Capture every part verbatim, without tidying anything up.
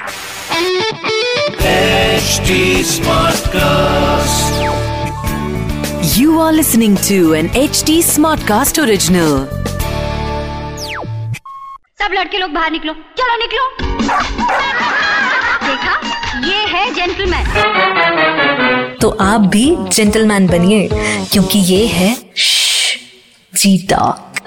H D Smartcast. You are listening to an H D Smartcast original. सब लड़के लोग बाहर निकलो, चलो निकलो। देखा, ये है जेंटलमैन। तो आप भी जेंटलमैन बनिए, क्योंकि ये है जी टॉक।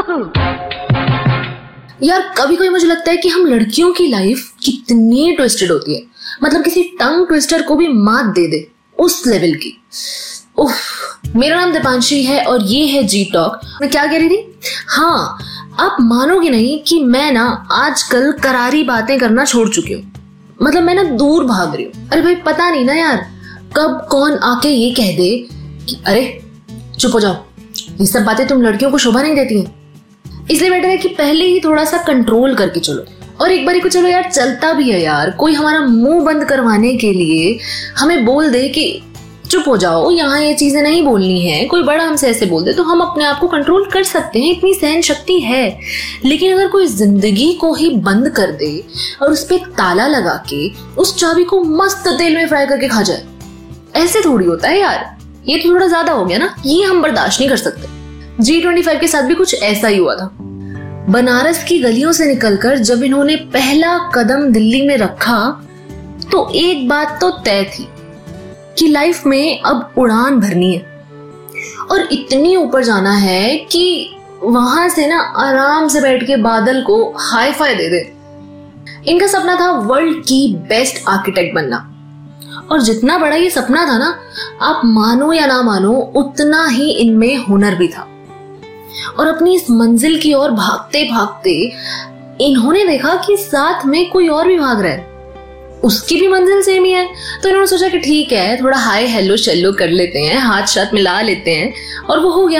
यार कभी कभी मुझे लगता है कि हम लड़कियों की लाइफ कितनी ट्विस्टेड होती है, मतलब किसी टंग ट्विस्टर को भी मात दे दे उस लेवल की। उफ, मेरा नाम दीपांशी है और ये है जी टॉक। मैं क्या कह रही थी? हाँ, आप मानोगे नहीं कि मैं ना आजकल करारी बातें करना छोड़ चुकी हूँ। मतलब मैं ना दूर भाग रही हूँ। अरे भाई पता नहीं ना यार कब कौन आके ये कह दे कि अरे चुप हो जाओ, ये सब बातें तुम लड़कियों को शोभा नहीं देती हैं। इसलिए बेटर है कि पहले ही थोड़ा सा कंट्रोल करके चलो। और एक बारी को चलो यार, चलता भी है यार, कोई हमारा मुंह बंद करवाने के लिए हमें बोल दे कि चुप हो जाओ, यहाँ ये चीजें नहीं बोलनी है, कोई बड़ा हमसे ऐसे बोल दे, तो हम अपने आप को कंट्रोल कर सकते हैं, इतनी सहन शक्ति है। लेकिन अगर कोई जिंदगी को ही बंद कर दे और उस पर ताला लगा के उस चाबी को मस्त तेल में फ्राई करके खा जाए, ऐसे थोड़ी होता है यार। ये तो थोड़ा ज्यादा हो गया ना, ये हम बर्दाश्त नहीं कर सकते। जी ट्वेंटी फाइव के साथ भी कुछ ऐसा ही हुआ था। बनारस की गलियों से निकलकर जब इन्होंने पहला कदम दिल्ली में रखा तो एक बात तो तय थी कि लाइफ में अब उड़ान भरनी है और इतनी ऊपर जाना है कि वहां से ना आराम से बैठ के बादल को हाई फाई दे दे। इनका सपना था वर्ल्ड की बेस्ट आर्किटेक्ट बनना, और जितना बड़ा ये सपना था ना, आप मानो या ना मानो, उतना ही इनमें हुनर भी था। और अपनी इस मंजिल की ओर भागते भागते इन्होंने देखा कि साथ में कोई और भी भाग रहा है, उसकी भी मंजिल सेम ही है। तो इन्होंने सोचा कि ठीक है, थोड़ा हाय हेलो चलो कर लेते हैं, हाथ साथ मिला लेते हैं, और वो हो गया।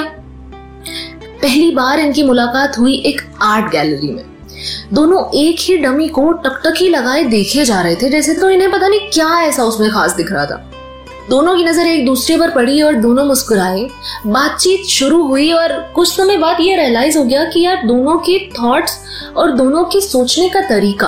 पहली बार इनकी मुलाकात हुई एक आर्ट गैलरी में। दोनों एक ही डमी को टकटकी लगाए देखे जा रहे थे, जैसे तो इन्हें पता नहीं क्या ऐसा उसमें खास दिख रहा था। दोनों की नजर एक दूसरे पर पड़ी और दोनों मुस्कुराए। बातचीत शुरू हुई और कुछ समय बाद ये रियलाइज हो गया कि यार दोनों के थॉट्स और दोनों की सोचने का तरीका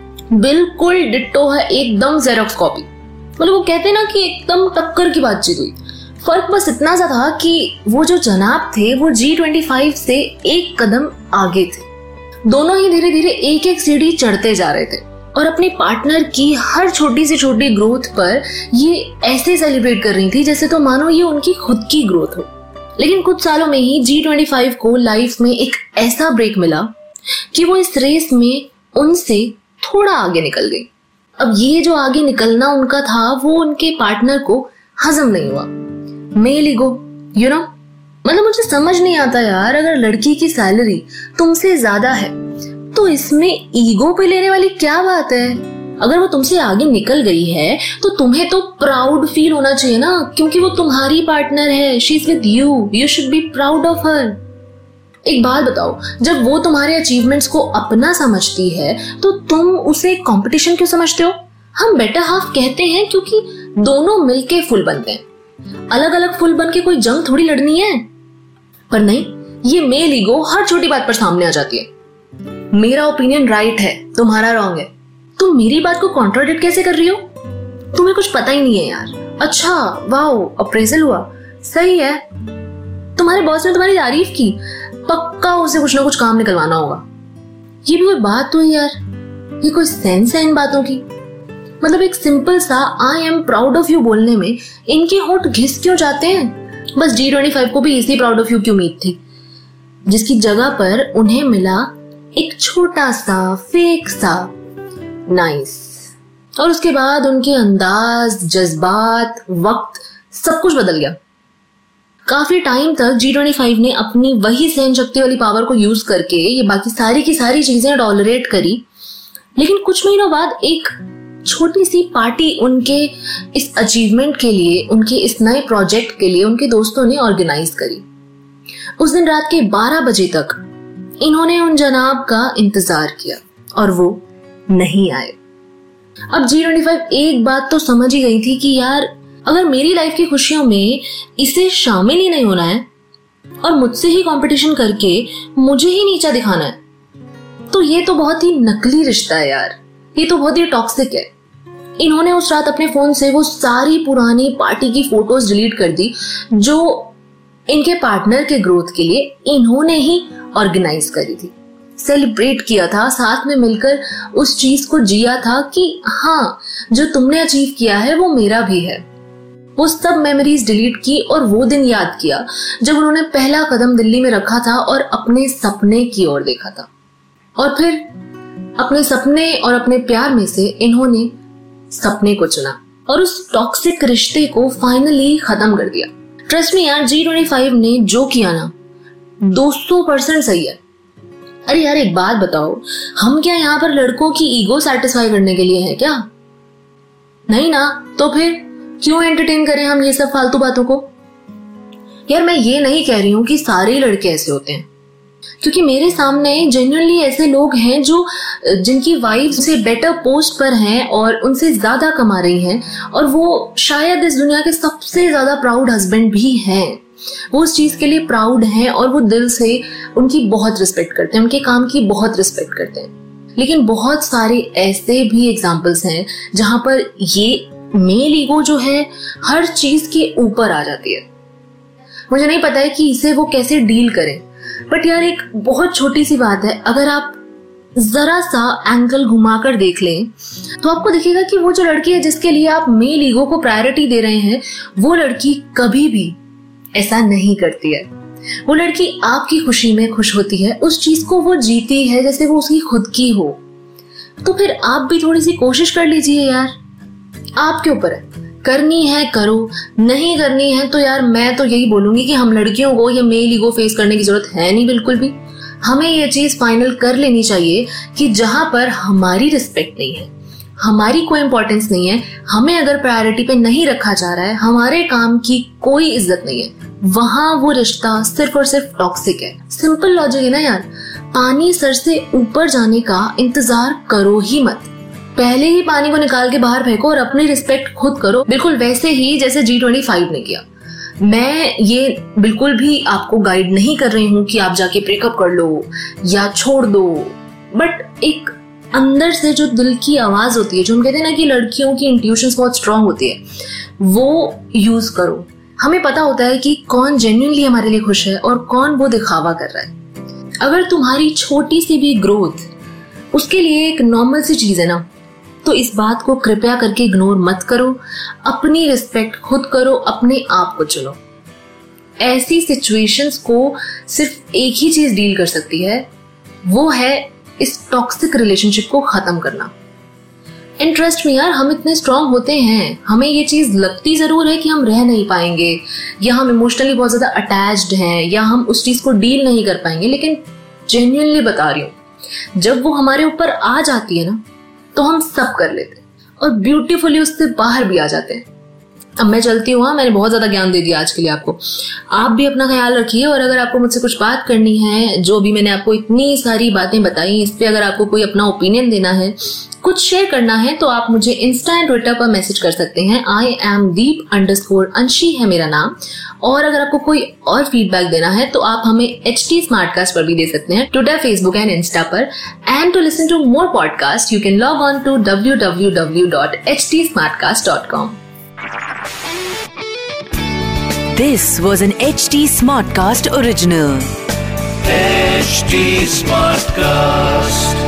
बिल्कुल डिट्टो है, एकदम जेरोक्स कॉपी। मतलब वो कहते हैं ना कि एकदम टक्कर की बातचीत हुई। फर्क बस इतना सा था कि वो जो जनाब थे वो जी ट्वेंटी फाइव से एक कदम आगे थे। दोनों ही धीरे धीरे एक एक सीढ़ी चढ़ते जा रहे थे और अपने पार्टनर की हर छोटी से छोटी ग्रोथ पर ये ऐसे सेलिब्रेट कर रही थी जैसे तो मानो ये उनकी खुद की ग्रोथ हो। लेकिन कुछ सालों में ही जी ट्वेंटी फाइव को लाइफ में एक ऐसा ब्रेक मिला कि वो इस रेस में उनसे थोड़ा आगे निकल गई। अब ये जो आगे निकलना उनका था वो उनके पार्टनर को हजम नहीं हुआ। मेल ईगो, यू नो, मतलब मुझे समझ नहीं आता यार, अगर लड़की की सैलरी तुमसे ज्यादा है तो इसमें ईगो पे लेने वाली क्या बात है? अगर वो तुमसे आगे निकल गई है तो तुम्हें तो प्राउड फील होना चाहिए ना, क्योंकि वो तुम्हारी पार्टनर है। She is with you, you should be proud of her. एक बात बताओ, जब वो तुम्हारे अचीवमेंट्स को अपना समझती है तो तुम उसे कंपटीशन क्यों समझते हो? हम बेटर हाफ कहते हैं क्योंकि दोनों मिलके फुल बनते हैं। अलग अलग फुल बन के कोई जंग थोड़ी लड़नी है। पर नहीं, ये मेल ईगो हर छोटी बात पर सामने आ जाती है। मेरा ओपिनियन राइट है, तुम्हारा रॉन्ग है। तुम मेरी बात को कॉन्ट्राडिक्ट कैसे कर रही हो? तुम्हें कुछ पता ही नहीं है यार। अच्छा, वाओ, अप्रेजल हुआ, सही है। तुम्हारे बॉस ने तुम्हारी तारीफ की, पक्का उसे कुछ ना कुछ काम निकलवाना होगा। ये भी कोई बात हुई यार? ये कोई सेंस है इन बातों की? मतलब एक सिंपल सा I am proud of you बोलने में इनके होंठ घिस क्यों जाते हैं? बस जी ट्वेंटी फाइव को भी इसी प्राउड ऑफ यू की उम्मीद थी, जिसकी जगह पर उन्हें मिला एक छोटा सा फेक सा नाइस। और उसके बाद उनके अंदाज, जज्बात, वक्त सब कुछ बदल गया। काफी टाइम तक जी ट्वेंटी फाइव ने अपनी वही सहन शक्ति वाली पावर को यूज करके ये बाकी सारी की सारी चीजें टॉलरेट करी। लेकिन कुछ महीनों बाद एक छोटी सी पार्टी उनके इस अचीवमेंट के लिए, उनके इस नए प्रोजेक्ट के लिए उनके दोस्तों ने ऑर्गेनाइज करी। उस दिन रात के बारह बजे तक इन्होंने उन जनाब का इंतजार किया और वो नहीं आए। अब जी ट्वेंटी फाइव एक बात तो समझ ही गई थी कि यार अगर मेरी लाइफ की खुशियों में इसे शामिल ही नहीं होना है और मुझसे ही कंपटीशन करके मुझे ही नीचा दिखाना है, तो ये तो बहुत ही नकली रिश्ता है यार। ये तो बहुत ही टॉक्सिक है। इन्होंने उस रात अपने फोन से वो सारी पुरानी पार्टी की फोटोज डिलीट कर दी जो इनके पार्टनर के ग्रोथ के लिए इन्होंने ही ऑर्गेनाइज करी थी, सेलिब्रेट किया था, साथ में मिलकर उस चीज को जिया था कि हाँ, जो तुमने अचीव किया है वो मेरा भी है। वो सब मेमोरीज डिलीट की और वो दिन याद किया जब उन्होंने पहला कदम दिल्ली में रखा था और अपने सपने की ओर देखा था। और फिर अपने सपने और अपने प्यार में से इन्होंने सपने को चुना और उस टॉक्सिक रिश्ते को फाइनली खत्म कर दिया। ट्रस्ट मी यार, जी ट्वेंटी फाइव ने जो किया ना दो सौ परसेंट सही है। अरे यार एक बात बताओ, हम क्या यहाँ पर लड़कों की ईगो सेटिस्फाई करने के लिए हैं क्या? नहीं ना, तो फिर क्यों एंटरटेन करें हम ये सब फालतू बातों को? यार मैं ये नहीं कह रही हूं कि सारे लड़के ऐसे होते हैं, क्योंकि मेरे सामने जेन्युइनली ऐसे लोग हैं जो जिनकी वाइफ से बेटर पोस्ट पर हैं और उनसे ज्यादा कमा रही हैं और वो शायद इस दुनिया के सबसे ज्यादा प्राउड हस्बैंड भी हैं। वो उस चीज के लिए प्राउड हैं और वो दिल से उनकी बहुत रिस्पेक्ट करते हैं, उनके काम की बहुत रिस्पेक्ट करते हैं। लेकिन बहुत सारे ऐसे भी एग्जाम्पल्स हैं जहां पर ये मेल ईगो जो है हर चीज के ऊपर आ जाती है। मुझे नहीं पता है कि इसे वो कैसे डील करें, बट यार एक बहुत छोटी सी बात है, अगर आप जरा सा एंगल घुमाकर देख लें तो आपको दिखेगा कि वो जो लड़की है जिसके लिए आप मेल ईगो को प्रायोरिटी दे रहे हैं, वो लड़की कभी भी ऐसा नहीं करती है। वो लड़की आपकी खुशी में खुश होती है, उस चीज को वो जीती है जैसे वो उसकी खुद की हो। तो फिर आप भी थोड़ी सी कोशिश कर लीजिए यार, आपके ऊपर है, करनी है करो, नहीं करनी है तो यार मैं तो यही बोलूंगी कि हम लड़कियों को ये मेल ईगो फेस करने की जरूरत है नहीं बिल्कुल भी। हमें ये चीज फाइनल कर लेनी चाहिए कि जहां पर हमारी रिस्पेक्ट नहीं है, हमारी कोई इंपॉर्टेंस नहीं है, हमें अगर प्रायोरिटी पे नहीं रखा जा रहा है, हमारे काम की कोई इज्जत नहीं है, वहां वो रिश्ता सिर्फ और सिर्फ टॉक्सिक है। सिंपल लॉजिक है ना यार, पानी सर से ऊपर जाने का इंतजार करो ही मत, पहले ही पानी को निकाल के बाहर फेंको और अपनी रिस्पेक्ट खुद करो, बिल्कुल वैसे ही जैसे जी ट्वेंटी फाइव ने किया। मैं ये बिल्कुल भी आपको गाइड नहीं कर रही हूं कि आप जाके ब्रेकअप कर लो या छोड़ दो, बट एक अंदर से जो दिल की आवाज होती है, जो हम कहते हैं ना कि लड़कियों की इंट्यूशंस बहुत स्ट्रांग होती है, वो यूज करो। हमें पता होता है कि कौन जेन्युइनली हमारे लिए खुश है और कौन वो दिखावा कर रहा है। अगर तुम्हारी छोटी सी भी ग्रोथ उसके लिए एक नॉर्मल सी चीज है ना, तो इस बात को कृपया करके इग्नोर मत करो, अपनी रिस्पेक्ट खुद करो, अपने आप को चुनो। ऐसी सिचुएशंस को सिर्फ एक ही चीज डील कर सकती है, वो है इस टॉक्सिक रिलेशनशिप को खत्म करना। इंटरेस्ट में यार, हम इतने स्ट्रांग होते हैं, हमें ये चीज लगती जरूर है कि हम रह नहीं पाएंगे या हम इमोशनली बहुत ज्यादा अटैच्ड हैं या हम उस चीज को डील नहीं कर पाएंगे, लेकिन जेन्युइनली बता रही हूं, जब वो हमारे ऊपर आ जाती है ना तो हम सब कर लेते हैं और ब्यूटीफुली उससे बाहर भी आ जाते हैं। अब मैं चलती हूँ, मैंने बहुत ज्यादा ज्ञान दे दिया आज के लिए आपको। आप भी अपना ख्याल रखिए और अगर आपको मुझसे कुछ बात करनी है, जो भी मैंने आपको इतनी सारी बातें बताई, इस पे अगर आपको कोई अपना ओपिनियन देना है, कुछ शेयर करना है, तो आप मुझे इंस्टा एंड ट्विटर पर मैसेज कर सकते हैं। आई एम दीप अंडरस्कोर अंशी है मेरा नाम। और अगर आपको कोई और फीडबैक देना है तो आप हमें एच टी स्मार्टकास्ट पर भी दे सकते हैं, ट्विटर, फेसबुक एंड इंस्टा पर। And to listen to more podcast you can log on to W W W dot H T Smartcast dot com. This was an H T Smartcast original. H T Smartcast.